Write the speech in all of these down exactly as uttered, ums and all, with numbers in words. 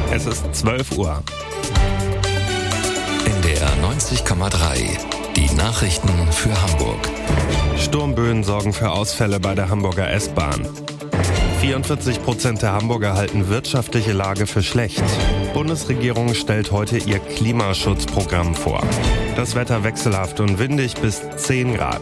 Es ist zwölf Uhr. N D R neunzig Komma drei. Die Nachrichten für Hamburg. Sturmböen sorgen für Ausfälle bei der Hamburger S-Bahn. vierundvierzig Prozent der Hamburger halten wirtschaftliche Lage für schlecht. Bundesregierung stellt heute ihr Klimaschutzprogramm vor. Das Wetter wechselhaft und windig bis zehn Grad.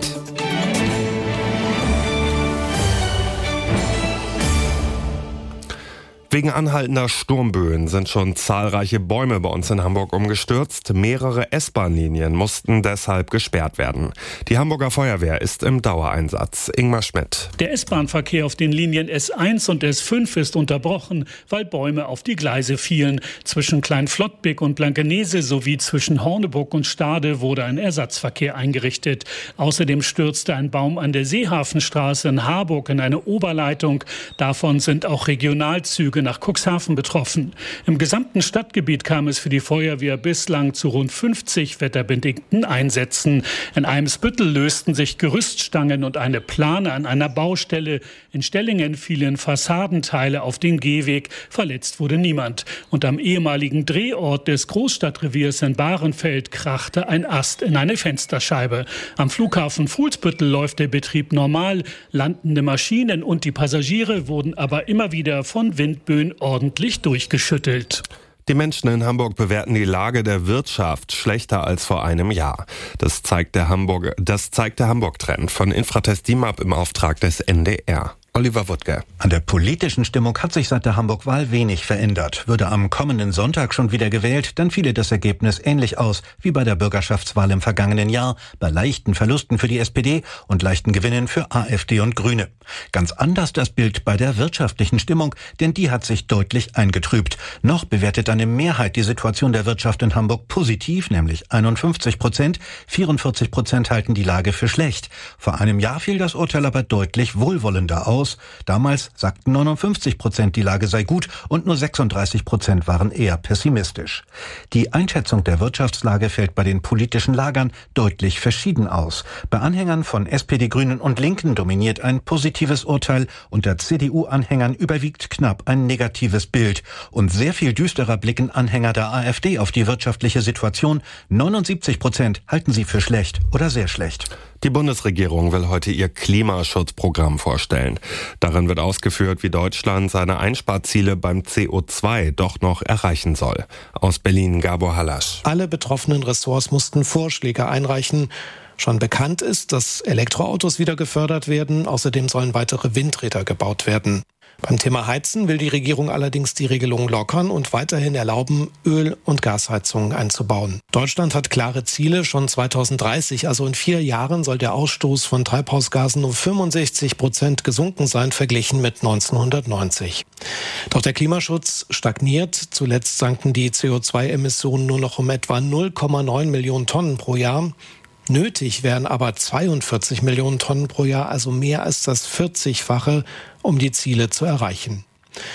Wegen anhaltender Sturmböen sind schon zahlreiche Bäume bei uns in Hamburg umgestürzt. Mehrere S-Bahn-Linien mussten deshalb gesperrt werden. Die Hamburger Feuerwehr ist im Dauereinsatz. Ingmar Schmidt. Der S-Bahn-Verkehr auf den Linien S eins und S fünf ist unterbrochen, weil Bäume auf die Gleise fielen. Zwischen Kleinflottbek und Blankenese sowie zwischen Horneburg und Stade wurde ein Ersatzverkehr eingerichtet. Außerdem stürzte ein Baum an der Seehafenstraße in Harburg in eine Oberleitung. Davon sind auch Regionalzüge nach Cuxhaven betroffen. Im gesamten Stadtgebiet kam es für die Feuerwehr bislang zu rund fünfzig wetterbedingten Einsätzen. In Eimsbüttel lösten sich Gerüststangen und eine Plane an einer Baustelle. In Stellingen fielen Fassadenteile auf den Gehweg. Verletzt wurde niemand. Und am ehemaligen Drehort des Großstadtreviers in Bahrenfeld krachte ein Ast in eine Fensterscheibe. Am Flughafen Fuhlsbüttel läuft der Betrieb normal. Landende Maschinen und die Passagiere wurden aber immer wieder von Windböen ordentlich durchgeschüttelt. Die Menschen in Hamburg bewerten die Lage der Wirtschaft schlechter als vor einem Jahr. Das zeigt der Hamburg, das zeigt der Hamburg-Trend von Infratest D I M A P im Auftrag des N D R. Oliver Wuttke. An der politischen Stimmung hat sich seit der Hamburg-Wahl wenig verändert. Würde am kommenden Sonntag schon wieder gewählt, dann fiele das Ergebnis ähnlich aus wie bei der Bürgerschaftswahl im vergangenen Jahr, bei leichten Verlusten für die S P D und leichten Gewinnen für AfD und Grüne. Ganz anders das Bild bei der wirtschaftlichen Stimmung, denn die hat sich deutlich eingetrübt. Noch bewertet eine Mehrheit die Situation der Wirtschaft in Hamburg positiv, nämlich einundfünfzig Prozent. vierundvierzig Prozent halten die Lage für schlecht. Vor einem Jahr fiel das Urteil aber deutlich wohlwollender aus. Damals sagten neunundfünfzig Prozent, die Lage sei gut und nur sechsunddreißig Prozent waren eher pessimistisch. Die Einschätzung der Wirtschaftslage fällt bei den politischen Lagern deutlich verschieden aus. Bei Anhängern von S P D, Grünen und Linken dominiert ein positives Urteil, unter C D U-Anhängern überwiegt knapp ein negatives Bild. Und sehr viel düsterer blicken Anhänger der AfD auf die wirtschaftliche Situation. neunundsiebzig Prozent halten sie für schlecht oder sehr schlecht. Die Bundesregierung will heute ihr Klimaschutzprogramm vorstellen. Darin wird ausgeführt, wie Deutschland seine Einsparziele beim C O zwei doch noch erreichen soll. Aus Berlin Gabor Halasch. Alle betroffenen Ressorts mussten Vorschläge einreichen. Schon bekannt ist, dass Elektroautos wieder gefördert werden. Außerdem sollen weitere Windräder gebaut werden. Beim Thema Heizen will die Regierung allerdings die Regelung lockern und weiterhin erlauben, Öl- und Gasheizungen einzubauen. Deutschland hat klare Ziele. Schon zweitausenddreißig, also in vier Jahren, soll der Ausstoß von Treibhausgasen um fünfundsechzig Prozent gesunken sein, verglichen mit neunzehnhundertneunzig. Doch der Klimaschutz stagniert. Zuletzt sanken die C O zwei Emissionen nur noch um etwa null Komma neun Millionen Tonnen pro Jahr. Nötig wären aber zweiundvierzig Millionen Tonnen pro Jahr, also mehr als das vierzigfache, um die Ziele zu erreichen.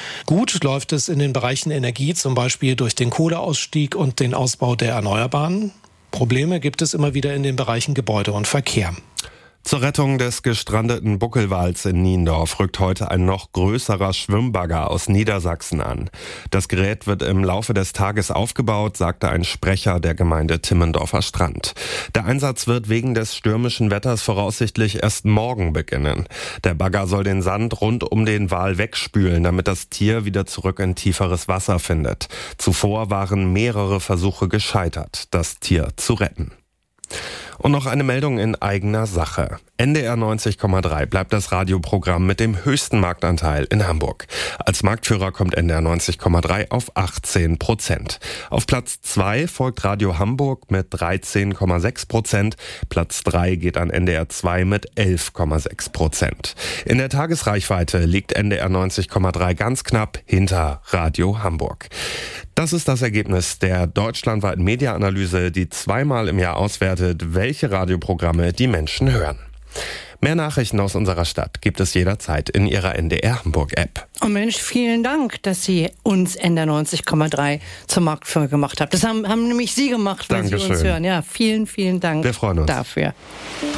Gut läuft es in den Bereichen Energie, zum Beispiel durch den Kohleausstieg und den Ausbau der Erneuerbaren. Probleme gibt es immer wieder in den Bereichen Gebäude und Verkehr. Zur Rettung des gestrandeten Buckelwals in Niendorf rückt heute ein noch größerer Schwimmbagger aus Niedersachsen an. Das Gerät wird im Laufe des Tages aufgebaut, sagte ein Sprecher der Gemeinde Timmendorfer Strand. Der Einsatz wird wegen des stürmischen Wetters voraussichtlich erst morgen beginnen. Der Bagger soll den Sand rund um den Wal wegspülen, damit das Tier wieder zurück in tieferes Wasser findet. Zuvor waren mehrere Versuche gescheitert, das Tier zu retten. Und noch eine Meldung in eigener Sache. N D R neunzig Komma drei bleibt das Radioprogramm mit dem höchsten Marktanteil in Hamburg. Als Marktführer kommt N D R neunzig Komma drei auf achtzehn Prozent. Auf Platz zwei folgt Radio Hamburg mit dreizehn Komma sechs Prozent. Platz drei geht an N D R zwei mit elf Komma sechs Prozent. In der Tagesreichweite liegt N D R neunzig Komma drei ganz knapp hinter Radio Hamburg. Das ist das Ergebnis der deutschlandweiten Media-Analyse, die zweimal im Jahr auswertet, welche Radioprogramme die Menschen hören. Mehr Nachrichten aus unserer Stadt gibt es jederzeit in Ihrer N D R Hamburg-App. Oh Mensch, vielen Dank, dass Sie uns N D R neunzig Komma drei zum Marktführer gemacht haben. Das haben, haben nämlich Sie gemacht, weil Dankeschön. Sie uns hören. Ja, vielen, vielen Dank Wir freuen uns dafür.